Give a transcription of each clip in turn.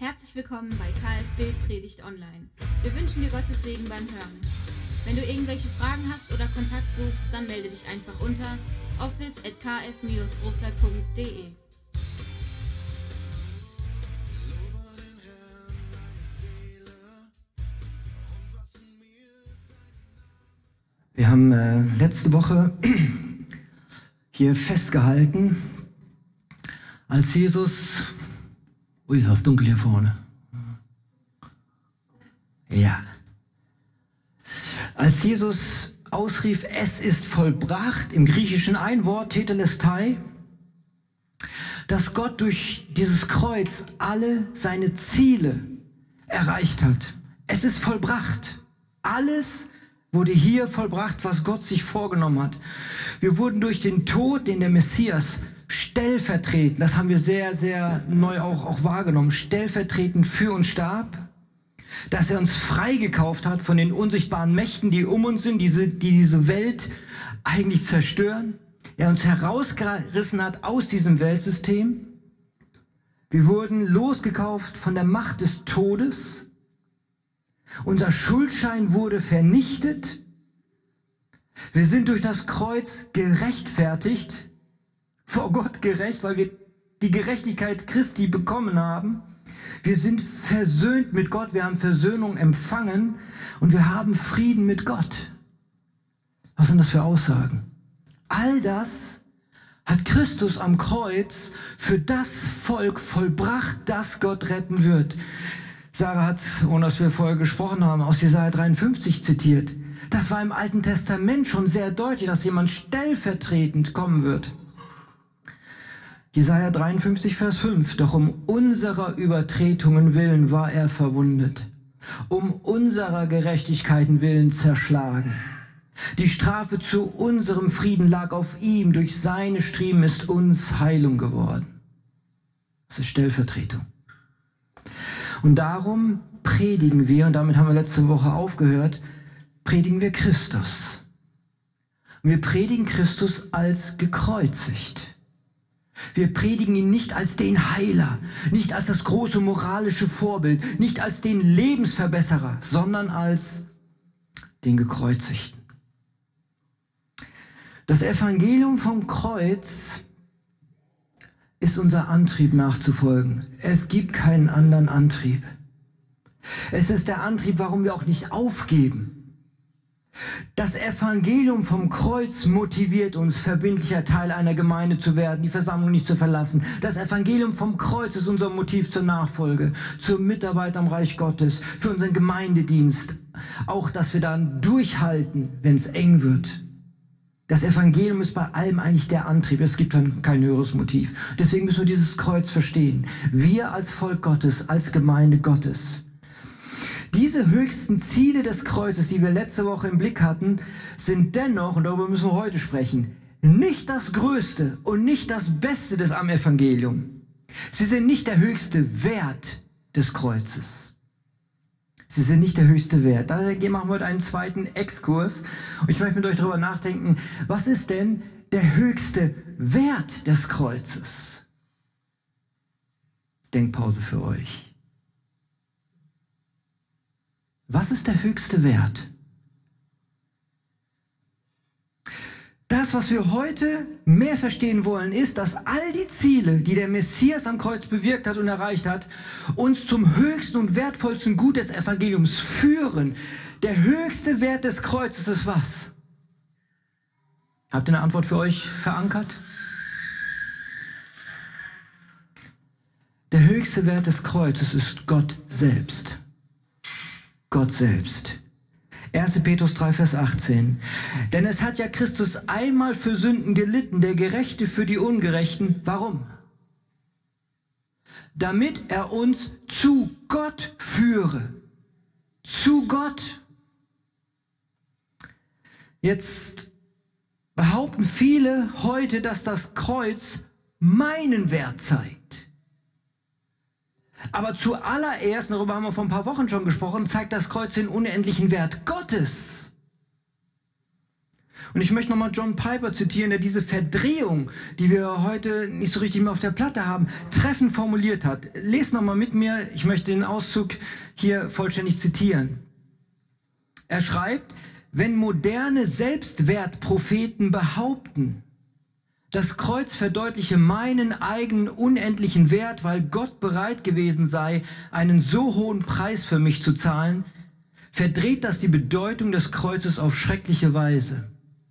Herzlich willkommen bei KfB Predigt Online. Wir wünschen dir Gottes Segen beim Hören. Wenn du irgendwelche Fragen hast oder Kontakt suchst, dann melde dich einfach unter office@kf-brobsal.de. Wir haben letzte Woche hier festgehalten, als Jesus... Ui, das ist dunkel hier vorne. Ja. Als Jesus ausrief, es ist vollbracht, im griechischen Einwort, Tetelestai, dass Gott durch dieses Kreuz alle seine Ziele erreicht hat. Es ist vollbracht. Alles wurde hier vollbracht, was Gott sich vorgenommen hat. Wir wurden durch den Tod, den der Messias stellvertretend, das haben wir sehr, sehr neu auch wahrgenommen, stellvertretend für uns starb, dass er uns freigekauft hat von den unsichtbaren Mächten, die um uns sind, die diese Welt eigentlich zerstören. Er uns herausgerissen hat aus diesem Weltsystem. Wir wurden losgekauft von der Macht des Todes. Unser Schuldschein wurde vernichtet. Wir sind durch das Kreuz gerechtfertigt, vor Gott gerecht, weil wir die Gerechtigkeit Christi bekommen haben. Wir sind versöhnt mit Gott, wir haben Versöhnung empfangen und wir haben Frieden mit Gott. Was sind das für Aussagen? All das hat Christus am Kreuz für das Volk vollbracht, das Gott retten wird. Sarah hat, ohne dass wir vorher gesprochen haben, aus Jesaja 53 zitiert. Das war im Alten Testament schon sehr deutlich, dass jemand stellvertretend kommen wird. Jesaja 53, Vers 5. Doch um unserer Übertretungen willen war er verwundet, um unserer Gerechtigkeiten willen zerschlagen. Die Strafe zu unserem Frieden lag auf ihm, durch seine Striemen ist uns Heilung geworden. Das ist Stellvertretung. Und darum predigen wir, und damit haben wir letzte Woche aufgehört, predigen wir Christus. Und wir predigen Christus als gekreuzigt. Wir predigen ihn nicht als den Heiler, nicht als das große moralische Vorbild, nicht als den Lebensverbesserer, sondern als den Gekreuzigten. Das Evangelium vom Kreuz ist unser Antrieb nachzufolgen. Es gibt keinen anderen Antrieb. Es ist der Antrieb, warum wir auch nicht aufgeben. Das Evangelium vom Kreuz motiviert uns, verbindlicher Teil einer Gemeinde zu werden, die Versammlung nicht zu verlassen. Das Evangelium vom Kreuz ist unser Motiv zur Nachfolge, zur Mitarbeit am Reich Gottes, für unseren Gemeindedienst. Auch, dass wir dann durchhalten, wenn es eng wird. Das Evangelium ist bei allem eigentlich der Antrieb. Es gibt dann kein höheres Motiv. Deswegen müssen wir dieses Kreuz verstehen. Wir als Volk Gottes, als Gemeinde Gottes. Diese höchsten Ziele des Kreuzes, die wir letzte Woche im Blick hatten, sind dennoch, und darüber müssen wir heute sprechen, nicht das Größte und nicht das Beste des am Evangelium. Sie sind nicht der höchste Wert des Kreuzes. Sie sind nicht der höchste Wert. Daher machen wir heute einen zweiten Exkurs. Und ich möchte mit euch darüber nachdenken, was ist denn der höchste Wert des Kreuzes? Denkpause für euch. Was ist der höchste Wert? Das, was wir heute mehr verstehen wollen, ist, dass all die Ziele, die der Messias am Kreuz bewirkt hat und erreicht hat, uns zum höchsten und wertvollsten Gut des Evangeliums führen. Der höchste Wert des Kreuzes ist was? Habt ihr eine Antwort für euch verankert? Der höchste Wert des Kreuzes ist Gott selbst. Gott selbst. 1. Petrus 3, Vers 18. Denn es hat ja Christus einmal für Sünden gelitten, der Gerechte für die Ungerechten. Warum? Damit er uns zu Gott führe. Zu Gott. Jetzt behaupten viele heute, dass das Kreuz meinen Wert zeigt. Aber zuallererst, darüber haben wir vor ein paar Wochen schon gesprochen, zeigt das Kreuz den unendlichen Wert Gottes. Und ich möchte nochmal John Piper zitieren, der diese Verdrehung, die wir heute nicht so richtig mehr auf der Platte haben, treffend formuliert hat. Lest nochmal mit mir, ich möchte den Auszug hier vollständig zitieren. Er schreibt, wenn moderne Selbstwertpropheten behaupten, das Kreuz verdeutliche meinen eigenen unendlichen Wert, weil Gott bereit gewesen sei, einen so hohen Preis für mich zu zahlen, verdreht das die Bedeutung des Kreuzes auf schreckliche Weise.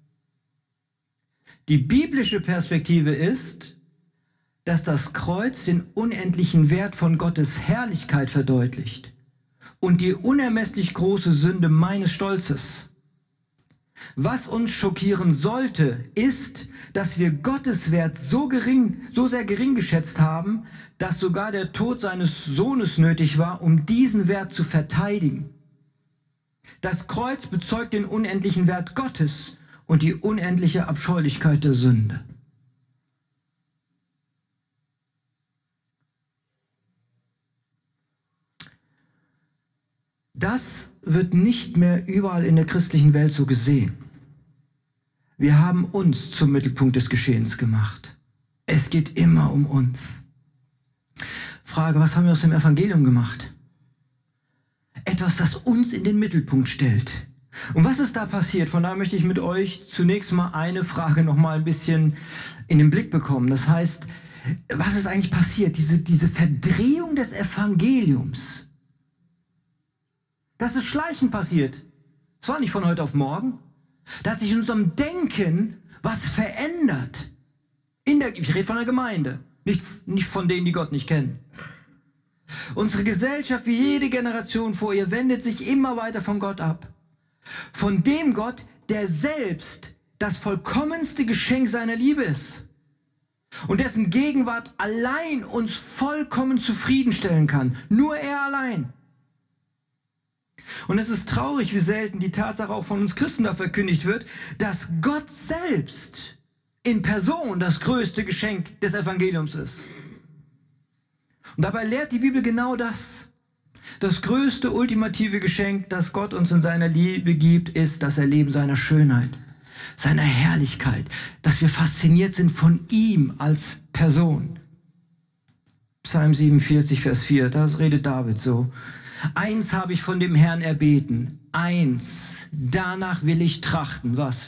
Die biblische Perspektive ist, dass das Kreuz den unendlichen Wert von Gottes Herrlichkeit verdeutlicht und die unermesslich große Sünde meines Stolzes. Was uns schockieren sollte, ist, dass wir Gottes Wert so sehr gering geschätzt haben, dass sogar der Tod seines Sohnes nötig war, um diesen Wert zu verteidigen. Das Kreuz bezeugt den unendlichen Wert Gottes und die unendliche Abscheulichkeit der Sünde. Das wird nicht mehr überall in der christlichen Welt so gesehen. Wir haben uns zum Mittelpunkt des Geschehens gemacht. Es geht immer um uns. Frage, was haben wir aus dem Evangelium gemacht? Etwas, das uns in den Mittelpunkt stellt. Und was ist da passiert? Von daher möchte ich mit euch zunächst mal eine Frage noch mal ein bisschen in den Blick bekommen. Das heißt, was ist eigentlich passiert? Diese Verdrehung des Evangeliums. Das ist schleichend passiert. Das war nicht von heute auf morgen. Da hat sich in unserem Denken was verändert. Ich rede von der Gemeinde, nicht von denen, die Gott nicht kennen. Unsere Gesellschaft, wie jede Generation vor ihr, wendet sich immer weiter von Gott ab. Von dem Gott, der selbst das vollkommenste Geschenk seiner Liebe ist und dessen Gegenwart allein uns vollkommen zufriedenstellen kann. Nur er allein. Und es ist traurig, wie selten die Tatsache auch von uns Christen da verkündigt wird, dass Gott selbst in Person das größte Geschenk des Evangeliums ist. Und dabei lehrt die Bibel genau das. Das größte, ultimative Geschenk, das Gott uns in seiner Liebe gibt, ist das Erleben seiner Schönheit, seiner Herrlichkeit, dass wir fasziniert sind von ihm als Person. Psalm 47, Vers 4, da redet David so. Eins habe ich von dem Herrn erbeten, eins, danach will ich trachten. Was?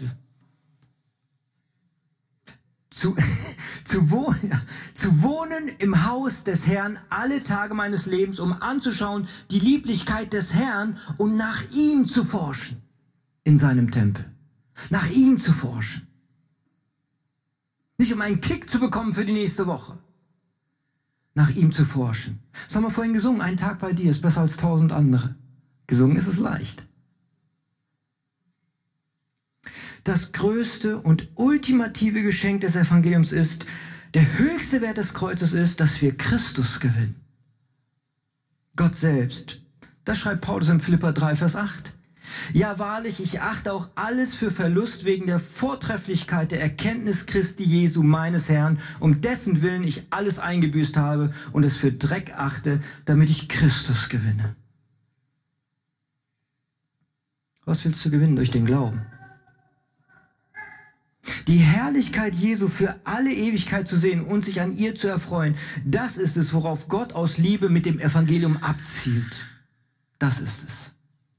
Zu wohnen im Haus des Herrn alle Tage meines Lebens, um anzuschauen die Lieblichkeit des Herrn und nach ihm zu forschen in seinem Tempel. Nach ihm zu forschen. Nicht um einen Kick zu bekommen für die nächste Woche. Nach ihm zu forschen. Das haben wir vorhin gesungen. Ein Tag bei dir ist besser als 1000 andere. Gesungen ist es leicht. Das größte und ultimative Geschenk des Evangeliums ist, der höchste Wert des Kreuzes ist, dass wir Christus gewinnen. Gott selbst. Das schreibt Paulus in Philipper 3, Vers 8. Ja, wahrlich, ich achte auch alles für Verlust wegen der Vortrefflichkeit der Erkenntnis Christi Jesu, meines Herrn, um dessen Willen ich alles eingebüßt habe und es für Dreck achte, damit ich Christus gewinne. Was willst du gewinnen durch den Glauben? Die Herrlichkeit Jesu für alle Ewigkeit zu sehen und sich an ihr zu erfreuen, das ist es, worauf Gott aus Liebe mit dem Evangelium abzielt. Das ist es.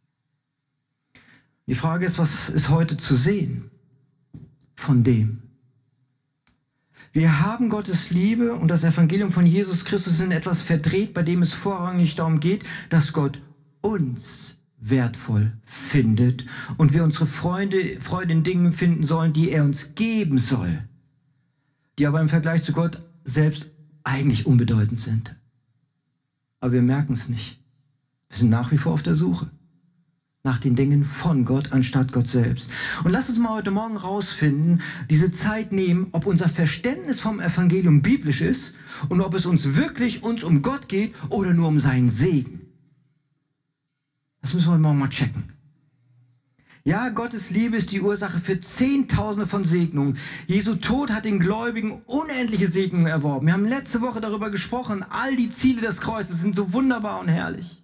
Die Frage ist, was ist heute zu sehen von dem? Wir haben Gottes Liebe und das Evangelium von Jesus Christus in etwas verdreht, bei dem es vorrangig darum geht, dass Gott uns wertvoll findet und wir unsere Freude in Dingen finden sollen, die er uns geben soll, die aber im Vergleich zu Gott selbst eigentlich unbedeutend sind. Aber wir merken es nicht. Wir sind nach wie vor auf der Suche nach den Dingen von Gott, anstatt Gott selbst. Und lasst uns mal heute Morgen rausfinden, diese Zeit nehmen, ob unser Verständnis vom Evangelium biblisch ist und ob es uns wirklich um Gott geht oder nur um seinen Segen. Das müssen wir heute Morgen mal checken. Ja, Gottes Liebe ist die Ursache für Zehntausende von Segnungen. Jesu Tod hat den Gläubigen unendliche Segnungen erworben. Wir haben letzte Woche darüber gesprochen, all die Ziele des Kreuzes sind so wunderbar und herrlich.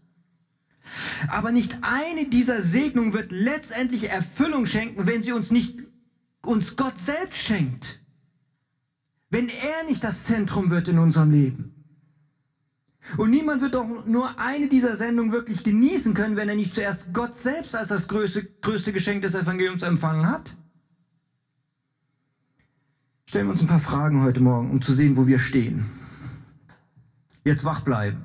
Aber nicht eine dieser Segnungen wird letztendlich Erfüllung schenken, wenn sie uns nicht uns Gott selbst schenkt, wenn er nicht das Zentrum wird in unserem Leben. Und niemand wird doch nur eine dieser Sendungen wirklich genießen können, wenn er nicht zuerst Gott selbst als das größte Geschenk des Evangeliums empfangen hat. Stellen wir uns ein paar Fragen heute Morgen, um zu sehen, wo wir stehen. Jetzt wach bleiben.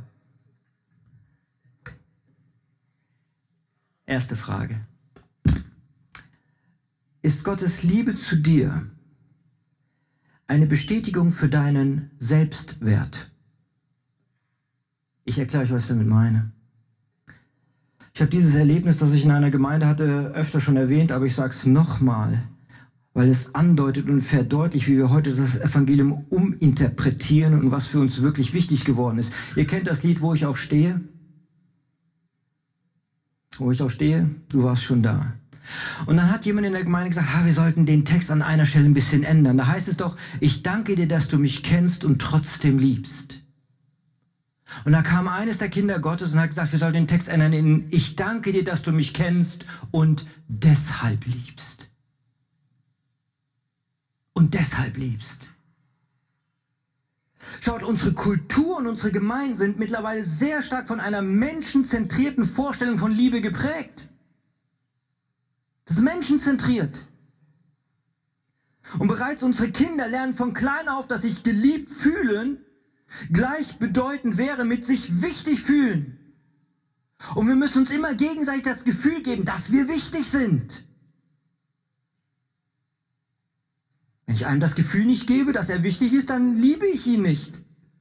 Erste Frage. Ist Gottes Liebe zu dir eine Bestätigung für deinen Selbstwert? Ich erkläre euch, was ich damit meine. Ich habe dieses Erlebnis, das ich in einer Gemeinde hatte, öfter schon erwähnt, aber ich sage es nochmal, weil es andeutet und verdeutlicht, wie wir heute das Evangelium uminterpretieren und was für uns wirklich wichtig geworden ist. Ihr kennt das Lied, Wo ich auch stehe? Wo ich auch stehe? Du warst schon da. Und dann hat jemand in der Gemeinde gesagt, wir sollten den Text an einer Stelle ein bisschen ändern. Da heißt es doch, ich danke dir, dass du mich kennst und trotzdem liebst. Und da kam eines der Kinder Gottes und hat gesagt, wir sollten den Text ändern in, ich danke dir, dass du mich kennst und deshalb liebst. Und deshalb liebst. Schaut, unsere Kultur und unsere Gemeinden sind mittlerweile sehr stark von einer menschenzentrierten Vorstellung von Liebe geprägt. Das ist menschenzentriert. Und bereits unsere Kinder lernen von klein auf, dass sich geliebt fühlen gleichbedeutend wäre mit sich wichtig fühlen. Und wir müssen uns immer gegenseitig das Gefühl geben, dass wir wichtig sind. Wenn ich einem das Gefühl nicht gebe, dass er wichtig ist, dann liebe ich ihn nicht.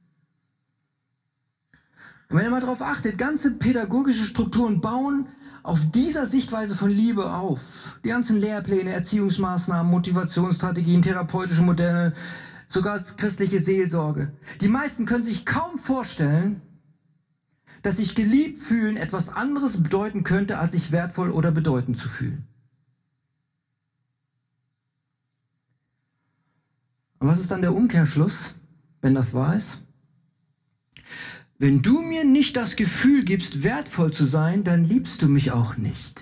Und wenn ihr mal darauf achtet, ganze pädagogische Strukturen bauen auf dieser Sichtweise von Liebe auf. Die ganzen Lehrpläne, Erziehungsmaßnahmen, Motivationsstrategien, therapeutische Modelle, sogar christliche Seelsorge. Die meisten können sich kaum vorstellen, dass sich geliebt fühlen etwas anderes bedeuten könnte, als sich wertvoll oder bedeutend zu fühlen. Und was ist dann der Umkehrschluss, wenn das wahr ist? Wenn du mir nicht das Gefühl gibst, wertvoll zu sein, dann liebst du mich auch nicht.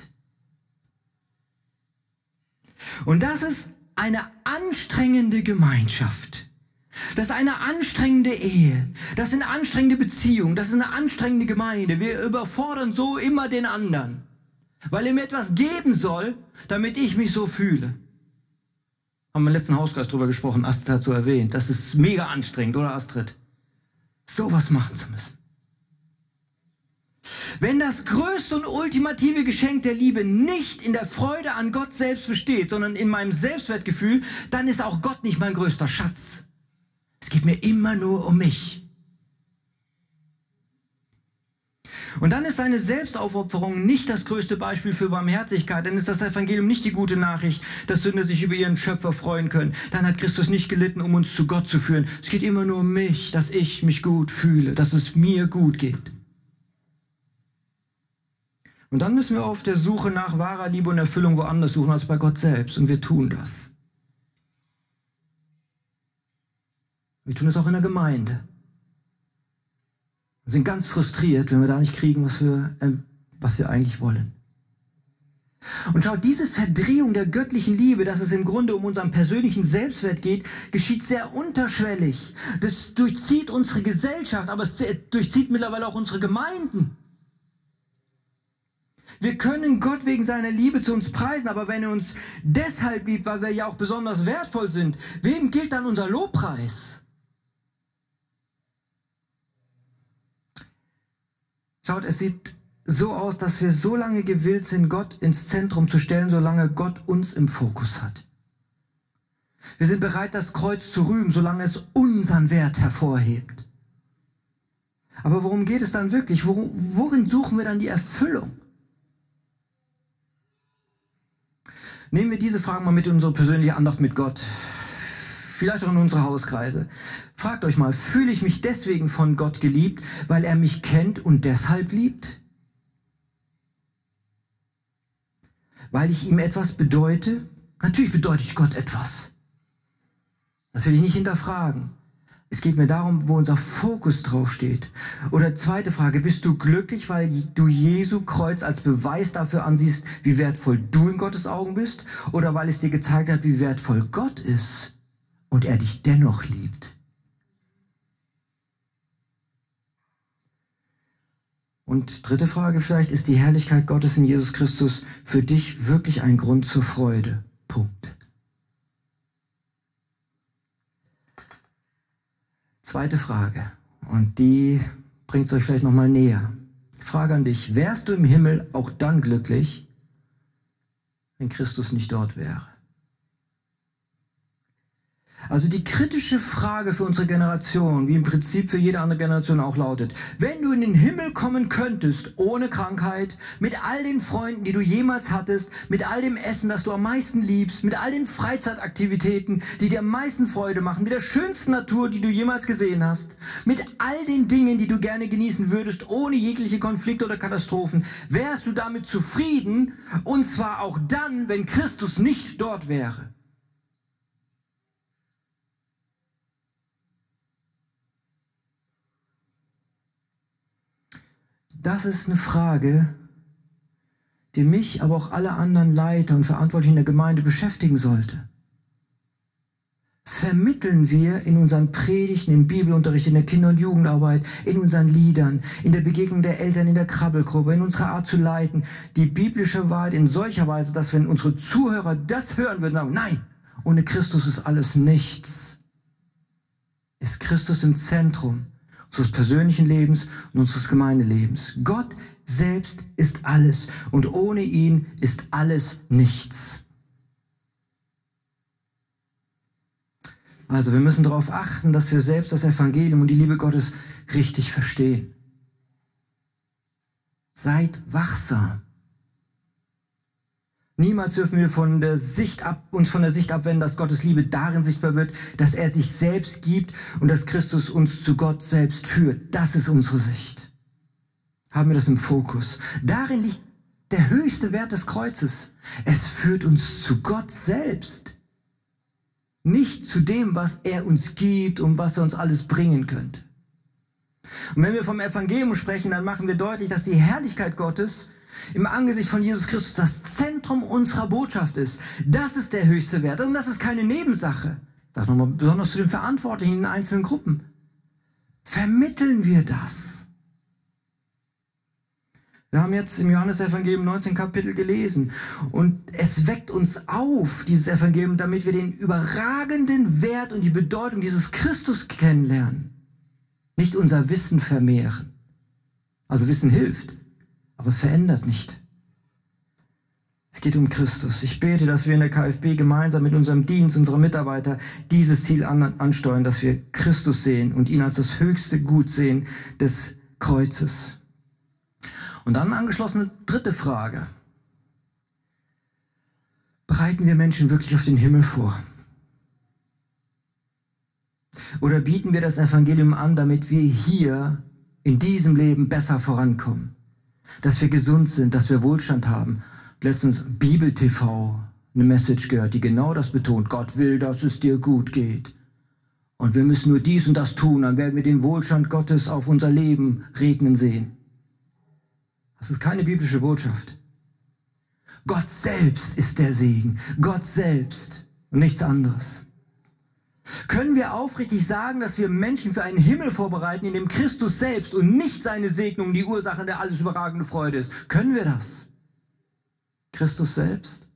Und das ist eine anstrengende Gemeinschaft. Das ist eine anstrengende Ehe. Das sind anstrengende Beziehungen. Das ist eine anstrengende Gemeinde. Wir überfordern so immer den anderen, weil er mir etwas geben soll, damit ich mich so fühle. Haben wir im letzten Hauskreis drüber gesprochen, Astrid hat so erwähnt. Das ist mega anstrengend, oder Astrid? Sowas machen zu müssen. Wenn das größte und ultimative Geschenk der Liebe nicht in der Freude an Gott selbst besteht, sondern in meinem Selbstwertgefühl, dann ist auch Gott nicht mein größter Schatz. Es geht mir immer nur um mich. Und dann ist seine Selbstaufopferung nicht das größte Beispiel für Barmherzigkeit. Dann ist das Evangelium nicht die gute Nachricht, dass Sünder sich über ihren Schöpfer freuen können. Dann hat Christus nicht gelitten, um uns zu Gott zu führen. Es geht immer nur um mich, dass ich mich gut fühle, dass es mir gut geht. Und dann müssen wir auf der Suche nach wahrer Liebe und Erfüllung woanders suchen als bei Gott selbst. Und wir tun das. Wir tun es auch in der Gemeinde. Und sind ganz frustriert, wenn wir da nicht kriegen, was wir eigentlich wollen. Und schaut, diese Verdrehung der göttlichen Liebe, dass es im Grunde um unseren persönlichen Selbstwert geht, geschieht sehr unterschwellig. Das durchzieht unsere Gesellschaft, aber es durchzieht mittlerweile auch unsere Gemeinden. Wir können Gott wegen seiner Liebe zu uns preisen, aber wenn er uns deshalb liebt, weil wir ja auch besonders wertvoll sind, wem gilt dann unser Lobpreis? Schaut, es sieht so aus, dass wir so lange gewillt sind, Gott ins Zentrum zu stellen, solange Gott uns im Fokus hat. Wir sind bereit, das Kreuz zu rühmen, solange es unseren Wert hervorhebt. Aber worum geht es dann wirklich? Worin suchen wir dann die Erfüllung? Nehmen wir diese Fragen mal mit in unsere persönliche Andacht mit Gott. Vielleicht auch in unsere Hauskreise. Fragt euch mal, fühle ich mich deswegen von Gott geliebt, weil er mich kennt und deshalb liebt? Weil ich ihm etwas bedeute? Natürlich bedeute ich Gott etwas. Das will ich nicht hinterfragen. Es geht mir darum, wo unser Fokus drauf steht. Oder zweite Frage, bist du glücklich, weil du Jesu Kreuz als Beweis dafür ansiehst, wie wertvoll du in Gottes Augen bist? Oder weil es dir gezeigt hat, wie wertvoll Gott ist und er dich dennoch liebt? Und dritte Frage vielleicht, ist die Herrlichkeit Gottes in Jesus Christus für dich wirklich ein Grund zur Freude? Punkt. Zweite Frage, und die bringt es euch vielleicht nochmal näher. Frage an dich, wärst du im Himmel auch dann glücklich, wenn Christus nicht dort wäre? Also die kritische Frage für unsere Generation, wie im Prinzip für jede andere Generation auch lautet, wenn du in den Himmel kommen könntest, ohne Krankheit, mit all den Freunden, die du jemals hattest, mit all dem Essen, das du am meisten liebst, mit all den Freizeitaktivitäten, die dir am meisten Freude machen, mit der schönsten Natur, die du jemals gesehen hast, mit all den Dingen, die du gerne genießen würdest, ohne jegliche Konflikte oder Katastrophen, wärst du damit zufrieden, und zwar auch dann, wenn Christus nicht dort wäre? Das ist eine Frage, die mich, aber auch alle anderen Leiter und Verantwortlichen in der Gemeinde beschäftigen sollte. Vermitteln wir in unseren Predigten, im Bibelunterricht, in der Kinder- und Jugendarbeit, in unseren Liedern, in der Begegnung der Eltern, in der Krabbelgruppe, in unserer Art zu leiten, die biblische Wahrheit in solcher Weise, dass wenn unsere Zuhörer das hören würden, sagen, nein, ohne Christus ist alles nichts. Ist Christus im Zentrum unseres persönlichen Lebens und unseres Gemeindelebens. Gott selbst ist alles und ohne ihn ist alles nichts. Also wir müssen darauf achten, dass wir selbst das Evangelium und die Liebe Gottes richtig verstehen. Seid wachsam. Niemals dürfen wir uns von der Sicht abwenden, dass Gottes Liebe darin sichtbar wird, dass er sich selbst gibt und dass Christus uns zu Gott selbst führt. Das ist unsere Sicht. Haben wir das im Fokus. Darin liegt der höchste Wert des Kreuzes. Es führt uns zu Gott selbst. Nicht zu dem, was er uns gibt und was er uns alles bringen könnte. Und wenn wir vom Evangelium sprechen, dann machen wir deutlich, dass die Herrlichkeit Gottes im Angesicht von Jesus Christus das Zentrum unserer Botschaft ist. Das ist der höchste Wert und das ist keine Nebensache. Ich sage nochmal besonders zu den Verantwortlichen in den einzelnen Gruppen. Vermitteln wir das. Wir haben jetzt im Johannesevangelium 19 Kapitel gelesen und es weckt uns auf, dieses Evangelium, damit wir den überragenden Wert und die Bedeutung dieses Christus kennenlernen. Nicht unser Wissen vermehren. Also Wissen hilft. Aber es verändert nicht. Es geht um Christus. Ich bete, dass wir in der KfB gemeinsam mit unserem Dienst, unserer Mitarbeiter, dieses Ziel ansteuern, dass wir Christus sehen und ihn als das höchste Gut sehen des Kreuzes. Und dann angeschlossene dritte Frage. Bereiten wir Menschen wirklich auf den Himmel vor? Oder bieten wir das Evangelium an, damit wir hier in diesem Leben besser vorankommen? Dass wir gesund sind, dass wir Wohlstand haben. Letztens Bibel TV, eine Message gehört, die genau das betont. Gott will, dass es dir gut geht. Und wir müssen nur dies und das tun, dann werden wir den Wohlstand Gottes auf unser Leben regnen sehen. Das ist keine biblische Botschaft. Gott selbst ist der Segen. Gott selbst und nichts anderes. Können wir aufrichtig sagen, dass wir Menschen für einen Himmel vorbereiten, in dem Christus selbst und nicht seine Segnung die Ursache der alles überragende Freude ist? Können wir das? Christus selbst?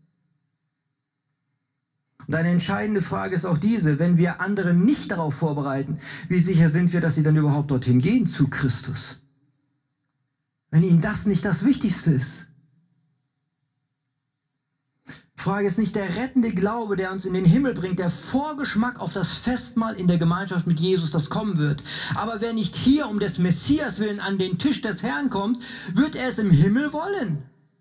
Und eine entscheidende Frage ist auch diese, wenn wir andere nicht darauf vorbereiten, wie sicher sind wir, dass sie dann überhaupt dorthin gehen zu Christus? Wenn ihnen das nicht das Wichtigste ist. Frage ist nicht der rettende Glaube, der uns in den Himmel bringt, der Vorgeschmack auf das Festmahl in der Gemeinschaft mit Jesus, das kommen wird. Aber wer nicht hier um des Messias willen an den Tisch des Herrn kommt, wird er es im Himmel wollen.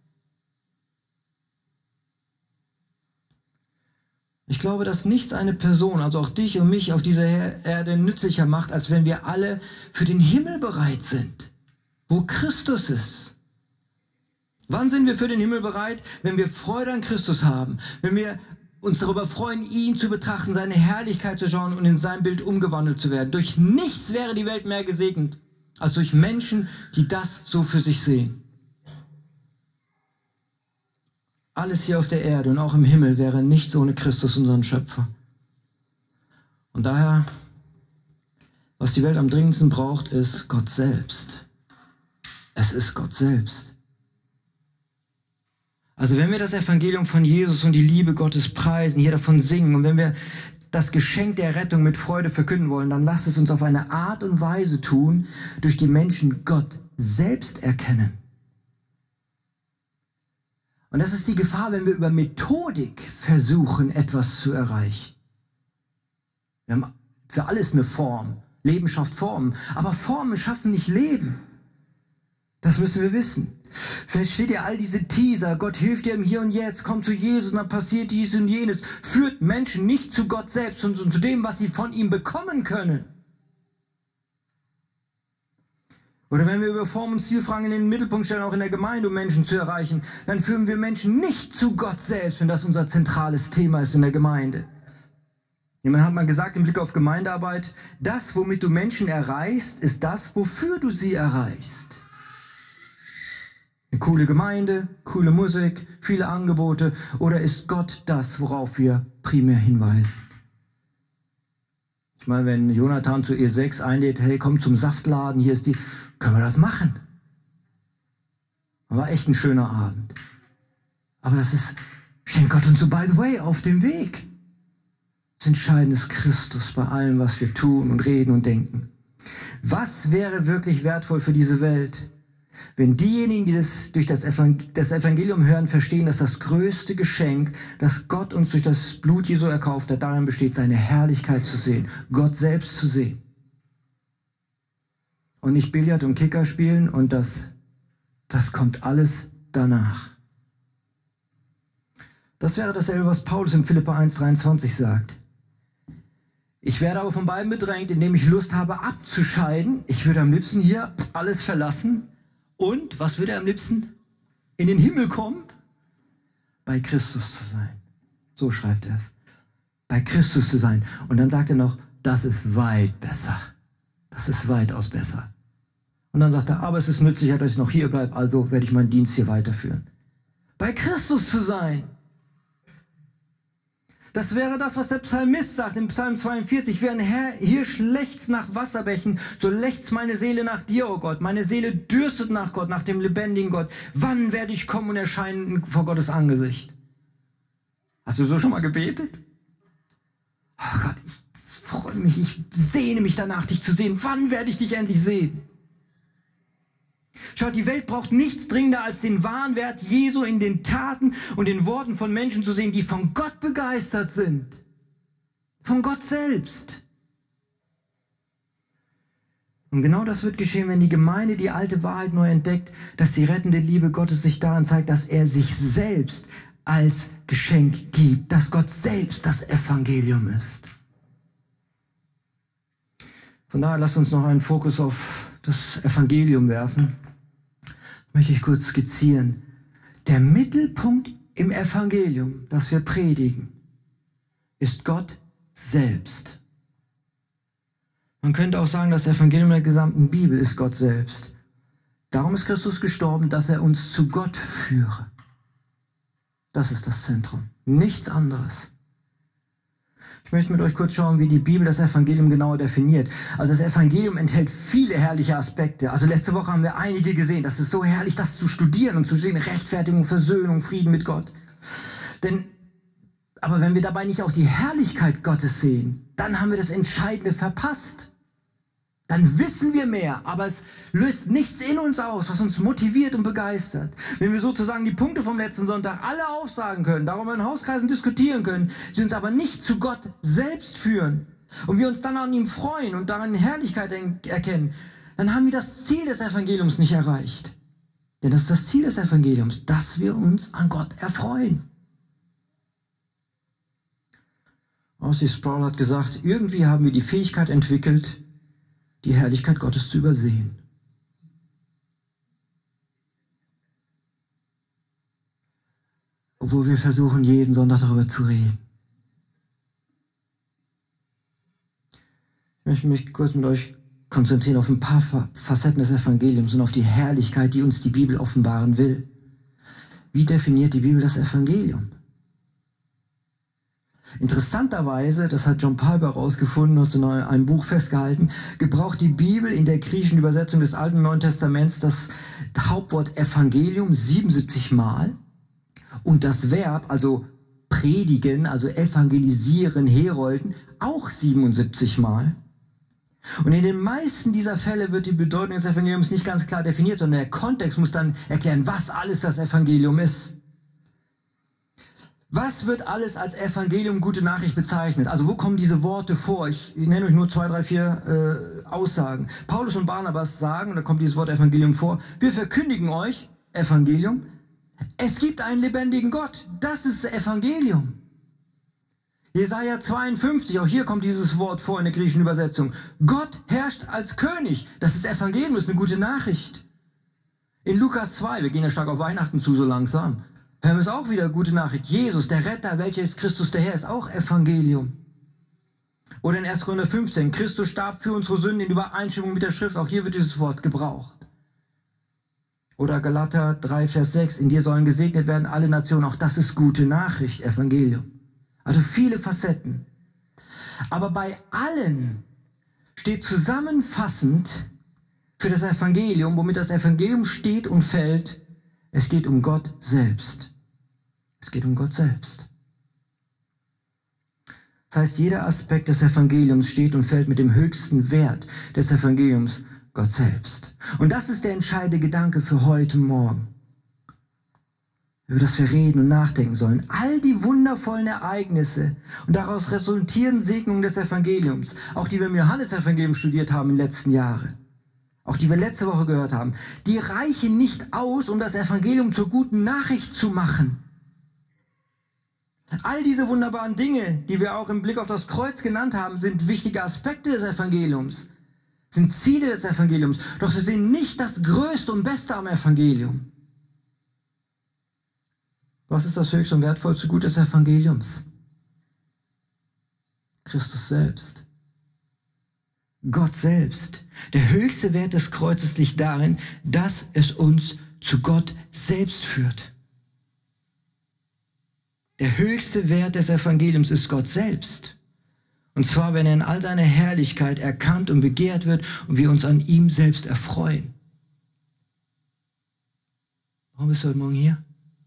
Ich glaube, dass nichts eine Person, also auch dich und mich auf dieser Erde nützlicher macht, als wenn wir alle für den Himmel bereit sind, wo Christus ist. Wann sind wir für den Himmel bereit? Wenn wir Freude an Christus haben, wenn wir uns darüber freuen, ihn zu betrachten, seine Herrlichkeit zu schauen und in sein Bild umgewandelt zu werden. Durch nichts wäre die Welt mehr gesegnet, als durch Menschen, die das so für sich sehen. Alles hier auf der Erde und auch im Himmel wäre nichts ohne Christus, unseren Schöpfer. Und daher, was die Welt am dringendsten braucht, ist Gott selbst. Es ist Gott selbst. Also wenn wir das Evangelium von Jesus und die Liebe Gottes preisen, hier davon singen und wenn wir das Geschenk der Rettung mit Freude verkünden wollen, dann lasst es uns auf eine Art und Weise tun, durch die Menschen Gott selbst erkennen. Und das ist die Gefahr, wenn wir über Methodik versuchen, etwas zu erreichen. Wir haben für alles eine Form. Leben schafft Formen. Aber Formen schaffen nicht Leben. Das müssen wir wissen. Versteht ihr all diese Teaser? Gott hilft dir im Hier und Jetzt. Komm zu Jesus und dann passiert dies und jenes. Führt Menschen nicht zu Gott selbst und zu dem, was sie von ihm bekommen können. Oder wenn wir über Form und Zielfragen in den Mittelpunkt stellen, auch in der Gemeinde, um Menschen zu erreichen, dann führen wir Menschen nicht zu Gott selbst, wenn das unser zentrales Thema ist in der Gemeinde. Jemand hat mal gesagt im Blick auf Gemeindearbeit, das, womit du Menschen erreichst, ist das, wofür du sie erreichst. Eine coole Gemeinde, coole Musik, viele Angebote, oder ist Gott das, worauf wir primär hinweisen? Ich meine, wenn Jonathan zu E6 einlädt, hey, komm zum Saftladen, hier ist die, können wir das machen. War echt ein schöner Abend. Aber das ist, schenkt Gott uns so by the way auf dem Weg. Das Entscheidende ist Christus bei allem, was wir tun und reden und denken. Was wäre wirklich wertvoll für diese Welt, wenn diejenigen, die das durch das Evangelium hören, verstehen, dass das größte Geschenk, das Gott uns durch das Blut Jesu erkauft hat, darin besteht, seine Herrlichkeit zu sehen, Gott selbst zu sehen. Und nicht Billard und Kicker spielen und das kommt alles danach. Das wäre dasselbe, was Paulus in Philipper 1,23 sagt. Ich werde aber von beiden bedrängt, indem ich Lust habe abzuscheiden. Ich würde am liebsten hier alles verlassen. Und, was würde er am liebsten? In den Himmel kommen? Bei Christus zu sein. So schreibt er es. Bei Christus zu sein. Und dann sagt er noch, das ist weit besser. Das ist weitaus besser. Und dann sagt er, aber es ist nützlicher, dass ich noch hier bleibe, also werde ich meinen Dienst hier weiterführen. Bei Christus zu sein. Das wäre das, was der Psalmist sagt im Psalm 42. Wie ein Hirsch lechzt nach Wasserbächen, so lechzt meine Seele nach dir, oh Gott. Meine Seele dürstet nach Gott, nach dem lebendigen Gott. Wann werde ich kommen und erscheinen vor Gottes Angesicht? Hast du so schon mal gebetet? Oh Gott, ich freue mich, ich sehne mich danach, dich zu sehen. Wann werde ich dich endlich sehen? Schaut, die Welt braucht nichts dringender, als den wahren Wert Jesu in den Taten und den Worten von Menschen zu sehen, die von Gott begeistert sind. Von Gott selbst. Und genau das wird geschehen, wenn die Gemeinde die alte Wahrheit neu entdeckt, dass die rettende Liebe Gottes sich daran zeigt, dass er sich selbst als Geschenk gibt, dass Gott selbst das Evangelium ist. Von daher lasst uns noch einen Fokus auf das Evangelium werfen. Möchte ich kurz skizzieren. Der Mittelpunkt im Evangelium, das wir predigen, ist Gott selbst. Man könnte auch sagen, das Evangelium der gesamten Bibel ist Gott selbst. Darum ist Christus gestorben, dass er uns zu Gott führe. Das ist das Zentrum, nichts anderes. Ich möchte mit euch kurz schauen, wie die Bibel das Evangelium genauer definiert. Also das Evangelium enthält viele herrliche Aspekte. Also letzte Woche haben wir einige gesehen. Das ist so herrlich, das zu studieren und zu sehen. Rechtfertigung, Versöhnung, Frieden mit Gott. Aber wenn wir dabei nicht auch die Herrlichkeit Gottes sehen, dann haben wir das Entscheidende verpasst. Dann wissen wir mehr, aber es löst nichts in uns aus, was uns motiviert und begeistert. Wenn wir sozusagen die Punkte vom letzten Sonntag alle aufsagen können, darüber in Hauskreisen diskutieren können, sie uns aber nicht zu Gott selbst führen und wir uns dann an ihm freuen und daran Herrlichkeit erkennen, dann haben wir das Ziel des Evangeliums nicht erreicht. Denn das ist das Ziel des Evangeliums, dass wir uns an Gott erfreuen. R.C. Sproul hat gesagt, irgendwie haben wir die Fähigkeit entwickelt, die Herrlichkeit Gottes zu übersehen. Obwohl wir versuchen, jeden Sonntag darüber zu reden. möchte mich kurz mit euch konzentrieren auf ein paar Facetten des Evangeliums und auf die Herrlichkeit, die uns die Bibel offenbaren will. Wie definiert die Bibel das Evangelium? Interessanterweise, das hat John Piper herausgefunden und in einem Buch festgehalten, gebraucht die Bibel in der griechischen Übersetzung des Alten und Neuen Testaments das Hauptwort Evangelium 77 Mal und das Verb, also predigen, also evangelisieren, herolden, auch 77 Mal. Und in den meisten dieser Fälle wird die Bedeutung des Evangeliums nicht ganz klar definiert, sondern der Kontext muss dann erklären, was alles das Evangelium ist. Was wird alles als Evangelium, gute Nachricht bezeichnet? Also wo kommen diese Worte vor? Ich nenne euch nur 2, 3, 4 Aussagen. Paulus und Barnabas sagen, und da kommt dieses Wort Evangelium vor, wir verkündigen euch, Evangelium, es gibt einen lebendigen Gott. Das ist das Evangelium. Jesaja 52, auch hier kommt dieses Wort vor in der griechischen Übersetzung. Gott herrscht als König. Das ist Evangelium, das ist eine gute Nachricht. In Lukas 2, wir gehen ja stark auf Weihnachten zu so langsam, hören wir es auch wieder, gute Nachricht. Jesus, der Retter, welcher ist Christus der Herr, ist auch Evangelium. Oder in 1. Korinther 15, Christus starb für unsere Sünden in Übereinstimmung mit der Schrift. Auch hier wird dieses Wort gebraucht. Oder Galater 3, Vers 6, in dir sollen gesegnet werden alle Nationen. Auch das ist gute Nachricht, Evangelium. Also viele Facetten. Aber bei allen steht zusammenfassend für das Evangelium, womit das Evangelium steht und fällt, es geht um Gott selbst. Es geht um Gott selbst. Das heißt, jeder Aspekt des Evangeliums steht und fällt mit dem höchsten Wert des Evangeliums, Gott selbst. Und das ist der entscheidende Gedanke für heute Morgen, über das wir reden und nachdenken sollen. All die wundervollen Ereignisse und daraus resultierenden Segnungen des Evangeliums, auch die wir im Johannes-Evangelium studiert haben in den letzten Jahren, auch die wir letzte Woche gehört haben, die reichen nicht aus, um das Evangelium zur guten Nachricht zu machen. All diese wunderbaren Dinge, die wir auch im Blick auf das Kreuz genannt haben, sind wichtige Aspekte des Evangeliums, sind Ziele des Evangeliums, doch sie sind nicht das Größte und Beste am Evangelium. Was ist das höchste und wertvollste Gut des Evangeliums? Christus selbst. Gott selbst. Der höchste Wert des Kreuzes liegt darin, dass es uns zu Gott selbst führt. Der höchste Wert des Evangeliums ist Gott selbst. Und zwar, wenn er in all seiner Herrlichkeit erkannt und begehrt wird und wir uns an ihm selbst erfreuen. Warum bist du heute Morgen hier?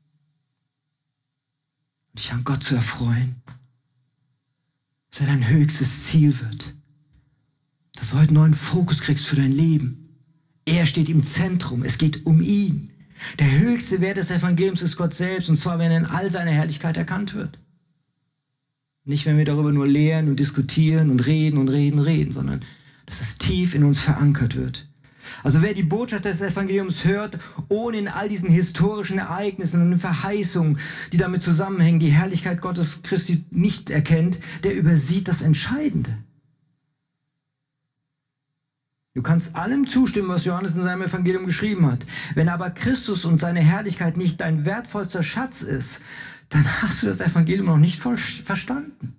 Dich an Gott zu erfreuen. Dass er dein höchstes Ziel wird. Dass du heute einen neuen Fokus kriegst für dein Leben. Er steht im Zentrum. Es geht um ihn. Der höchste Wert des Evangeliums ist Gott selbst. Und zwar, wenn er in all seiner Herrlichkeit erkannt wird. Nicht, wenn wir darüber nur lehren und diskutieren und reden, sondern dass es tief in uns verankert wird. Also wer die Botschaft des Evangeliums hört, ohne in all diesen historischen Ereignissen und den Verheißungen, die damit zusammenhängen, die Herrlichkeit Gottes Christi nicht erkennt, der übersieht das Entscheidende. Du kannst allem zustimmen, was Johannes in seinem Evangelium geschrieben hat. Wenn aber Christus und seine Herrlichkeit nicht dein wertvollster Schatz ist, dann hast du das Evangelium noch nicht verstanden.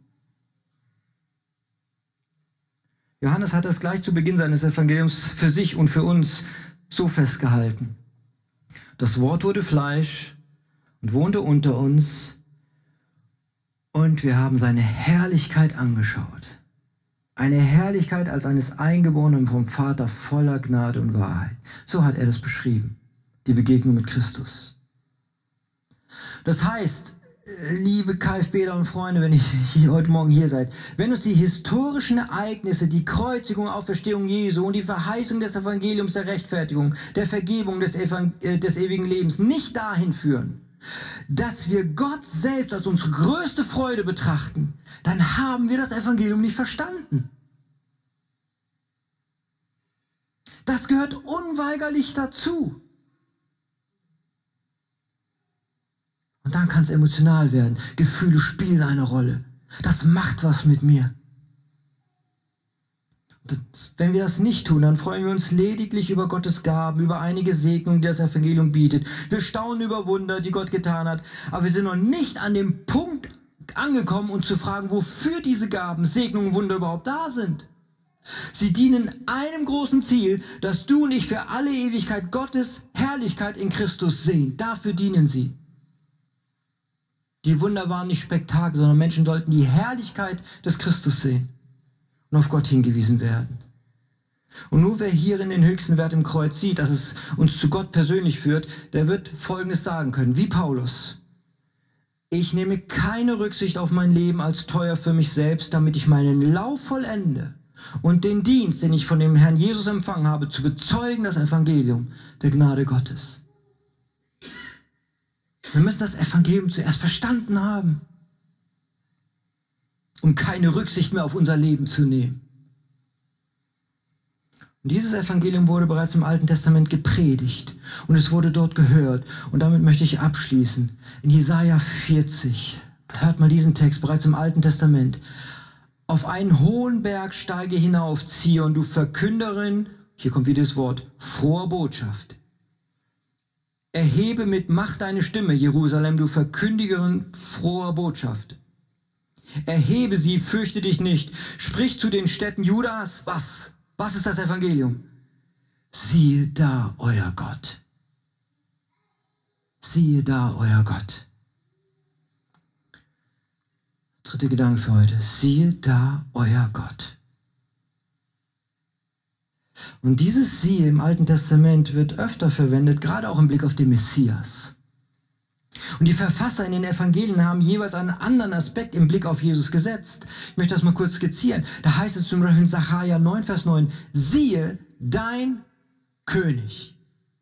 Johannes hat das gleich zu Beginn seines Evangeliums für sich und für uns so festgehalten. Das Wort wurde Fleisch und wohnte unter uns und wir haben seine Herrlichkeit angeschaut. Eine Herrlichkeit als eines Eingeborenen vom Vater voller Gnade und Wahrheit. So hat er das beschrieben, die Begegnung mit Christus. Das heißt, liebe KfBler und Freunde, wenn ihr heute Morgen hier seid, wenn uns die historischen Ereignisse, die Kreuzigung, Auferstehung Jesu und die Verheißung des Evangeliums der Rechtfertigung, der Vergebung des ewigen Lebens nicht dahin führen, dass wir Gott selbst als unsere größte Freude betrachten, dann haben wir das Evangelium nicht verstanden. Das gehört unweigerlich dazu. Und dann kann es emotional werden. Gefühle spielen eine Rolle. Das macht was mit mir. Wenn wir das nicht tun, dann freuen wir uns lediglich über Gottes Gaben, über einige Segnungen, die das Evangelium bietet. Wir staunen über Wunder, die Gott getan hat. Aber wir sind noch nicht an dem Punkt angekommen, uns zu fragen, wofür diese Gaben, Segnungen, Wunder überhaupt da sind. Sie dienen einem großen Ziel, dass du und ich für alle Ewigkeit Gottes Herrlichkeit in Christus sehen. Dafür dienen sie. Die Wunder waren nicht Spektakel, sondern Menschen sollten die Herrlichkeit des Christus sehen und auf Gott hingewiesen werden. Und nur wer hierin den höchsten Wert im Kreuz sieht, dass es uns zu Gott persönlich führt, der wird Folgendes sagen können, wie Paulus. Ich nehme keine Rücksicht auf mein Leben als teuer für mich selbst, damit ich meinen Lauf vollende und den Dienst, den ich von dem Herrn Jesus empfangen habe, zu bezeugen, das Evangelium der Gnade Gottes. Wir müssen das Evangelium zuerst verstanden haben, um keine Rücksicht mehr auf unser Leben zu nehmen. Und dieses Evangelium wurde bereits im Alten Testament gepredigt und es wurde dort gehört. Und damit möchte ich abschließen. In Jesaja 40, hört mal diesen Text, bereits im Alten Testament. Auf einen hohen Berg steige hinauf, Zion, du Verkünderin, hier kommt wieder das Wort, froher Botschaft. Erhebe mit Macht deine Stimme, Jerusalem, du Verkündigerin froher Botschaft. Erhebe sie, fürchte dich nicht. Sprich zu den Städten Judas, was? Was ist das Evangelium? Siehe da, euer Gott. Siehe da, euer Gott. Dritter Gedanke für heute. Siehe da, euer Gott. Und dieses Siehe im Alten Testament wird öfter verwendet, gerade auch im Blick auf den Messias. Und die Verfasser in den Evangelien haben jeweils einen anderen Aspekt im Blick auf Jesus gesetzt. Ich möchte das mal kurz skizzieren. Da heißt es zum Beispiel in Sacharja 9, Vers 9, siehe dein König.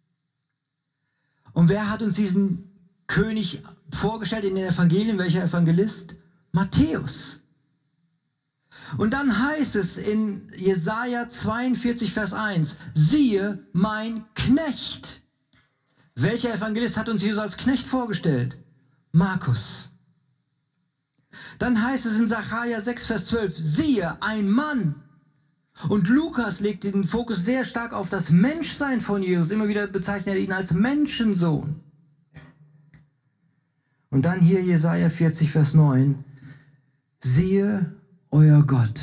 Und wer hat uns diesen König vorgestellt in den Evangelien? Welcher Evangelist? Matthäus. Und dann heißt es in Jesaja 42, Vers 1, siehe mein Knecht. Welcher Evangelist hat uns Jesus als Knecht vorgestellt? Markus. Dann heißt es in Sacharja 6, Vers 12, siehe ein Mann. Und Lukas legt den Fokus sehr stark auf das Menschsein von Jesus. Immer wieder bezeichnet er ihn als Menschensohn. Und dann hier Jesaja 40, Vers 9, siehe euer Gott.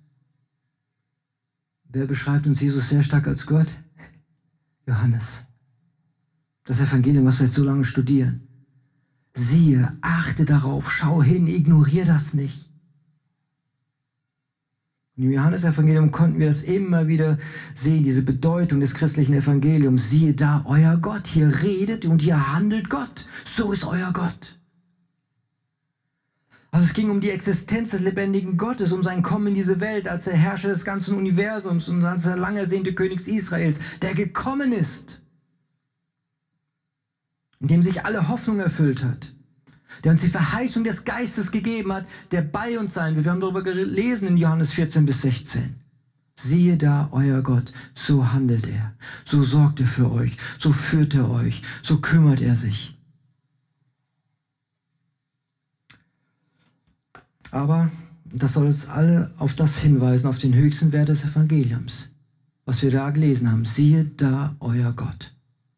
Wer beschreibt uns Jesus sehr stark als Gott? Johannes. Das Evangelium, was wir jetzt so lange studieren. Siehe, achte darauf, schau hin, ignoriere das nicht. Und im Johannes-Evangelium konnten wir das immer wieder sehen, diese Bedeutung des christlichen Evangeliums. Siehe da, euer Gott, hier redet und hier handelt Gott. So ist euer Gott. Also es ging um die Existenz des lebendigen Gottes, um sein Kommen in diese Welt als der Herrscher des ganzen Universums und als der lang ersehnte Königs Israels, der gekommen ist, in dem sich alle Hoffnung erfüllt hat, der uns die Verheißung des Geistes gegeben hat, der bei uns sein wird. Wir haben darüber gelesen in Johannes 14 bis 16. Siehe da, euer Gott, so handelt er, so sorgt er für euch, so führt er euch, so kümmert er sich. Aber das soll uns alle auf das hinweisen, auf den höchsten Wert des Evangeliums, was wir da gelesen haben. Siehe da, euer Gott.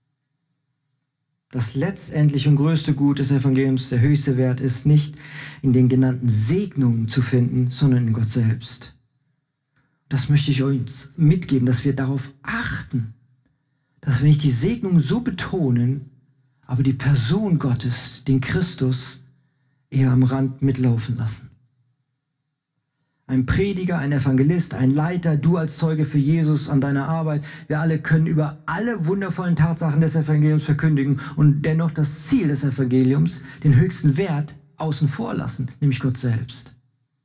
Das letztendliche und größte Gut des Evangeliums, der höchste Wert, ist nicht in den genannten Segnungen zu finden, sondern in Gott selbst. Das möchte ich euch mitgeben, dass wir darauf achten, dass wir nicht die Segnungen so betonen, aber die Person Gottes, den Christus, eher am Rand mitlaufen lassen. Ein Prediger, ein Evangelist, ein Leiter, du als Zeuge für Jesus an deiner Arbeit. Wir alle können über alle wundervollen Tatsachen des Evangeliums verkündigen und dennoch das Ziel des Evangeliums, den höchsten Wert, außen vor lassen, nämlich Gott selbst.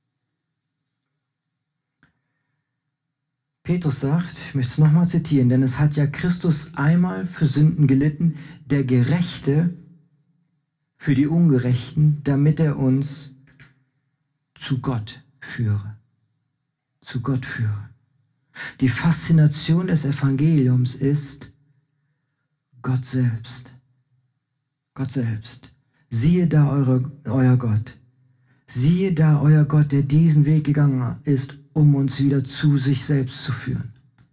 Petrus sagt, ich möchte es nochmal zitieren, denn es hat ja Christus einmal für Sünden gelitten, der Gerechte für die Ungerechten, damit er uns zu Gott führe. Zu Gott führe. Die Faszination des Evangeliums ist Gott selbst. Gott selbst. Siehe da euer Gott. Siehe da euer Gott, der diesen Weg gegangen ist, um uns wieder zu sich selbst zu führen.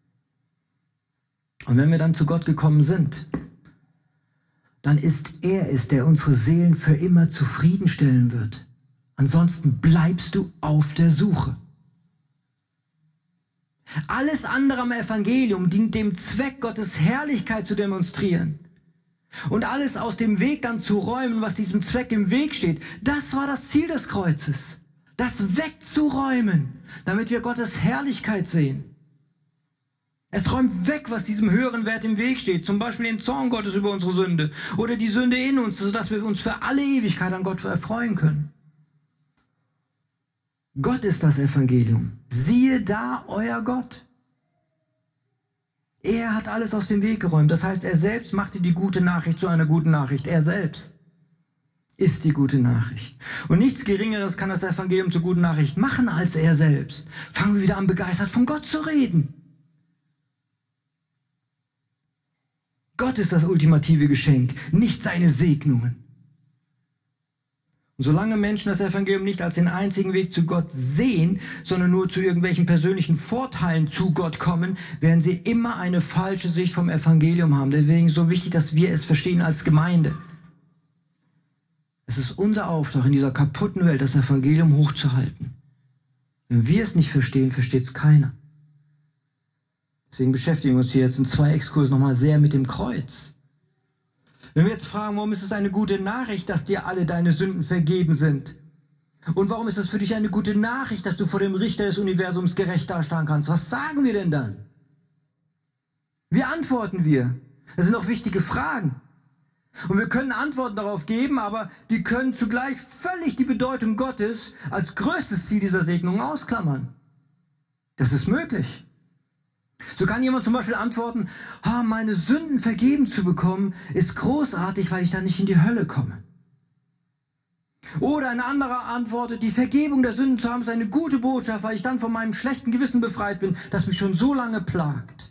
Und wenn wir dann zu Gott gekommen sind, dann ist er es, der unsere Seelen für immer zufriedenstellen wird. Ansonsten bleibst du auf der Suche. Alles andere am Evangelium dient dem Zweck, Gottes Herrlichkeit zu demonstrieren. Und alles aus dem Weg dann zu räumen, was diesem Zweck im Weg steht. Das war das Ziel des Kreuzes. Das wegzuräumen, damit wir Gottes Herrlichkeit sehen. Es räumt weg, was diesem höheren Wert im Weg steht. Zum Beispiel den Zorn Gottes über unsere Sünde. Oder die Sünde in uns, sodass wir uns für alle Ewigkeit an Gott erfreuen können. Gott ist das Evangelium. Siehe da, euer Gott. Er hat alles aus dem Weg geräumt. Das heißt, er selbst machte die gute Nachricht zu einer guten Nachricht. Er selbst ist die gute Nachricht. Und nichts Geringeres kann das Evangelium zur guten Nachricht machen als er selbst. Fangen wir wieder an, begeistert von Gott zu reden. Gott ist das ultimative Geschenk, nicht seine Segnungen. Und solange Menschen das Evangelium nicht als den einzigen Weg zu Gott sehen, sondern nur zu irgendwelchen persönlichen Vorteilen zu Gott kommen, werden sie immer eine falsche Sicht vom Evangelium haben. Deswegen ist es so wichtig, dass wir es verstehen als Gemeinde. Es ist unser Auftrag, in dieser kaputten Welt das Evangelium hochzuhalten. Wenn wir es nicht verstehen, versteht es keiner. Deswegen beschäftigen wir uns hier jetzt in 2 Exkursen nochmal sehr mit dem Kreuz. Wenn wir jetzt fragen, warum ist es eine gute Nachricht, dass dir alle deine Sünden vergeben sind? Und warum ist es für dich eine gute Nachricht, dass du vor dem Richter des Universums gerecht dastehen kannst? Was sagen wir denn dann? Wie antworten wir? Das sind auch wichtige Fragen. Und wir können Antworten darauf geben, aber die können zugleich völlig die Bedeutung Gottes als größtes Ziel dieser Segnung ausklammern. Das ist möglich. So kann jemand zum Beispiel antworten, meine Sünden vergeben zu bekommen, ist großartig, weil ich dann nicht in die Hölle komme. Oder ein anderer antwortet, die Vergebung der Sünden zu haben, ist eine gute Botschaft, weil ich dann von meinem schlechten Gewissen befreit bin, das mich schon so lange plagt.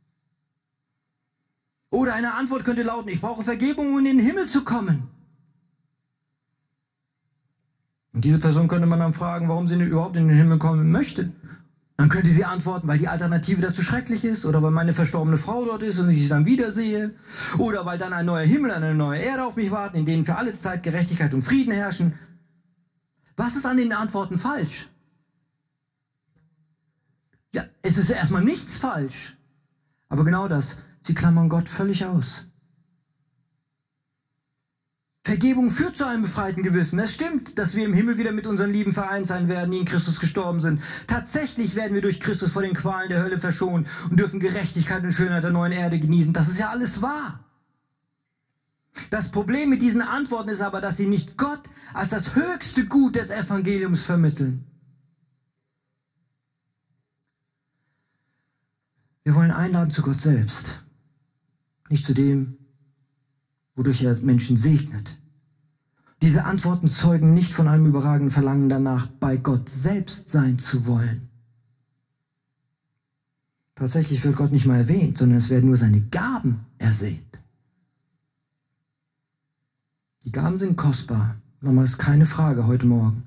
Oder eine Antwort könnte lauten, ich brauche Vergebung, um in den Himmel zu kommen. Und diese Person könnte man dann fragen, warum sie überhaupt in den Himmel kommen möchte. Dann könnte sie antworten, weil die Alternative dazu schrecklich ist, oder weil meine verstorbene Frau dort ist und ich sie dann wiedersehe, oder weil dann ein neuer Himmel, eine neue Erde auf mich warten, in denen für alle Zeit Gerechtigkeit und Frieden herrschen. Was ist an den Antworten falsch? Ja, es ist erstmal nichts falsch, aber genau das, sie klammern Gott völlig aus. Vergebung führt zu einem befreiten Gewissen. Es stimmt, dass wir im Himmel wieder mit unseren Lieben vereint sein werden, die in Christus gestorben sind. Tatsächlich werden wir durch Christus vor den Qualen der Hölle verschont und dürfen Gerechtigkeit und Schönheit der neuen Erde genießen. Das ist ja alles wahr. Das Problem mit diesen Antworten ist aber, dass sie nicht Gott als das höchste Gut des Evangeliums vermitteln. Wir wollen einladen zu Gott selbst, nicht zu dem, wodurch er Menschen segnet. Diese Antworten zeugen nicht von einem überragenden Verlangen danach, bei Gott selbst sein zu wollen. Tatsächlich wird Gott nicht mal erwähnt, sondern es werden nur seine Gaben ersehnt. Die Gaben sind kostbar, nochmal ist keine Frage heute Morgen.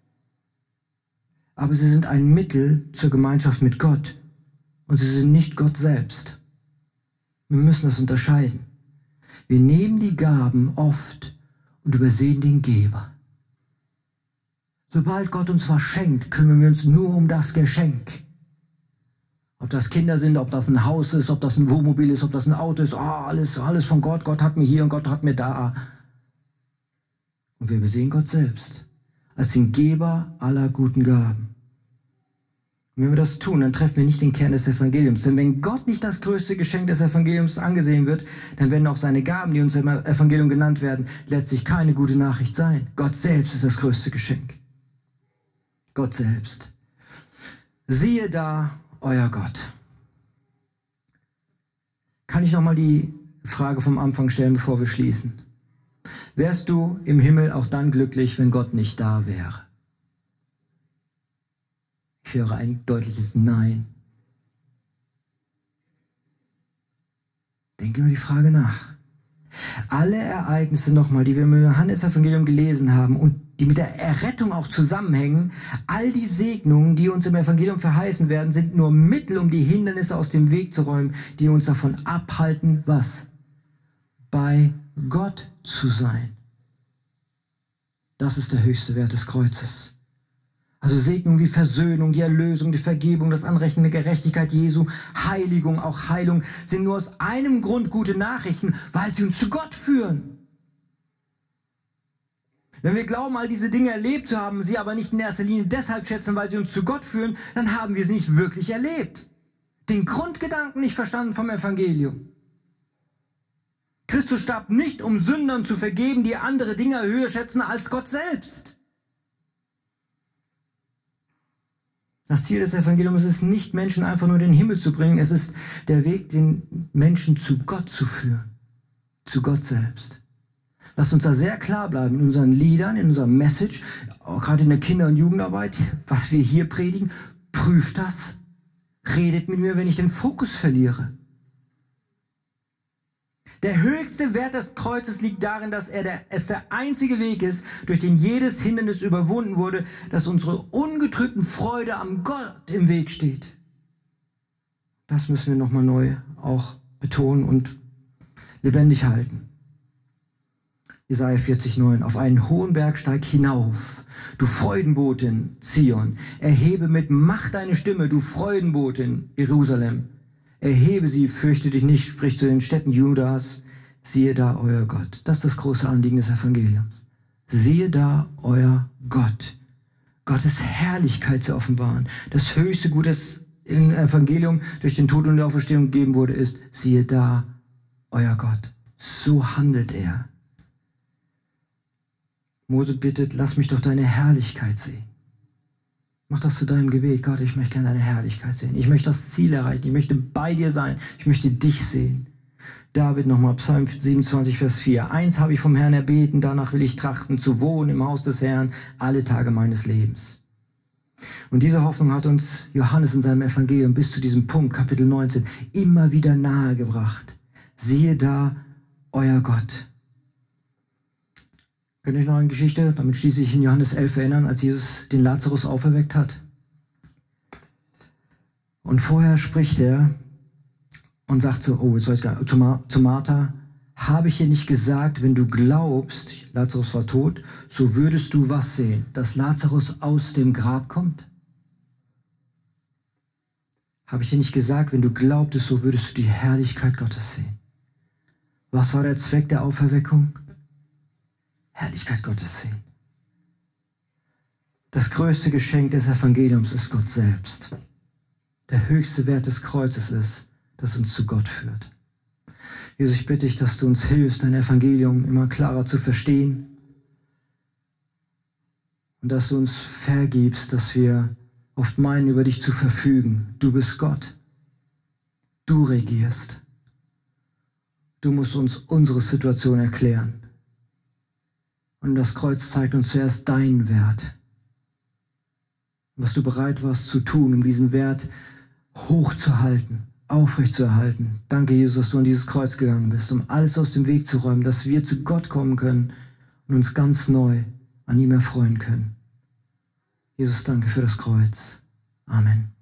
Aber sie sind ein Mittel zur Gemeinschaft mit Gott und sie sind nicht Gott selbst. Wir müssen das unterscheiden. Wir nehmen die Gaben oft und übersehen den Geber. Sobald Gott uns was schenkt, kümmern wir uns nur um das Geschenk. Ob das Kinder sind, ob das ein Haus ist, ob das ein Wohnmobil ist, ob das ein Auto ist, alles von Gott. Gott hat mir hier und Gott hat mir da. Und wir übersehen Gott selbst als den Geber aller guten Gaben. Und wenn wir das tun, dann treffen wir nicht den Kern des Evangeliums. Denn wenn Gott nicht das größte Geschenk des Evangeliums angesehen wird, dann werden auch seine Gaben, die uns im Evangelium genannt werden, letztlich keine gute Nachricht sein. Gott selbst ist das größte Geschenk. Gott selbst. Siehe da, euer Gott. Kann ich nochmal die Frage vom Anfang stellen, bevor wir schließen? Wärst du im Himmel auch dann glücklich, wenn Gott nicht da wäre? Ich höre ein deutliches Nein. Denke über die Frage nach. Alle Ereignisse nochmal, die wir im Johannes-Evangelium gelesen haben und die mit der Errettung auch zusammenhängen, all die Segnungen, die uns im Evangelium verheißen werden, sind nur Mittel, um die Hindernisse aus dem Weg zu räumen, die uns davon abhalten, was? Bei Gott zu sein. Das ist der höchste Wert des Kreuzes. Also Segnung wie Versöhnung, die Erlösung, die Vergebung, das Anrechnen der Gerechtigkeit Jesu, Heiligung, auch Heilung, sind nur aus einem Grund gute Nachrichten, weil sie uns zu Gott führen. Wenn wir glauben, all diese Dinge erlebt zu haben, sie aber nicht in erster Linie deshalb schätzen, weil sie uns zu Gott führen, dann haben wir es nicht wirklich erlebt. Den Grundgedanken nicht verstanden vom Evangelium. Christus starb nicht, um Sündern zu vergeben, die andere Dinge höher schätzen als Gott selbst. Das Ziel des Evangeliums ist nicht, Menschen einfach nur in den Himmel zu bringen. Es ist der Weg, den Menschen zu Gott zu führen. Zu Gott selbst. Lasst uns da sehr klar bleiben in unseren Liedern, in unserer Message, auch gerade in der Kinder- und Jugendarbeit, was wir hier predigen. Prüft das. Redet mit mir, wenn ich den Fokus verliere. Der höchste Wert des Kreuzes liegt darin, dass es der einzige Weg ist, durch den jedes Hindernis überwunden wurde, dass unsere ungetrübten Freude am Gott im Weg steht. Das müssen wir nochmal neu auch betonen und lebendig halten. Jesaja 40,9. Auf einen hohen Berg steig hinauf, du Freudenbotin Zion. Erhebe mit Macht deine Stimme, du Freudenbotin Jerusalem. Erhebe sie, fürchte dich nicht, sprich zu den Städten Judas, siehe da euer Gott. Das ist das große Anliegen des Evangeliums. Siehe da euer Gott. Gottes Herrlichkeit zu offenbaren. Das höchste Gut, das im Evangelium durch den Tod und die Auferstehung gegeben wurde, ist, siehe da euer Gott. So handelt er. Mose bittet, lass mich doch deine Herrlichkeit sehen. Mach das zu deinem Gebet. Gott, ich möchte gerne deine Herrlichkeit sehen. Ich möchte das Ziel erreichen. Ich möchte bei dir sein. Ich möchte dich sehen. David nochmal, Psalm 27, Vers 4. Eins habe ich vom Herrn erbeten, danach will ich trachten, zu wohnen im Haus des Herrn alle Tage meines Lebens. Und diese Hoffnung hat uns Johannes in seinem Evangelium bis zu diesem Punkt, Kapitel 19, immer wieder nahegebracht. Siehe da, euer Gott. Könnt ihr euch noch an die Geschichte, damit schließe ich in Johannes 11 erinnern, als Jesus den Lazarus auferweckt hat? Und vorher spricht er und sagt so, jetzt weiß ich gar nicht, zu Martha, habe ich dir nicht gesagt, wenn du glaubst, Lazarus war tot, so würdest du was sehen, dass Lazarus aus dem Grab kommt? Habe ich dir nicht gesagt, wenn du glaubtest, so würdest du die Herrlichkeit Gottes sehen? Was war der Zweck der Auferweckung? Herrlichkeit Gottes sehen. Das größte Geschenk des Evangeliums ist Gott selbst. Der höchste Wert des Kreuzes ist, das uns zu Gott führt. Jesus, ich bitte dich, dass du uns hilfst, dein Evangelium immer klarer zu verstehen und dass du uns vergibst, dass wir oft meinen, über dich zu verfügen. Du bist Gott. Du regierst. Du musst uns unsere Situation erklären. Und das Kreuz zeigt uns zuerst deinen Wert. Was du bereit warst zu tun, um diesen Wert hochzuhalten, aufrechtzuerhalten. Danke, Jesus, dass du an dieses Kreuz gegangen bist, um alles aus dem Weg zu räumen, dass wir zu Gott kommen können und uns ganz neu an ihm erfreuen können. Jesus, danke für das Kreuz. Amen.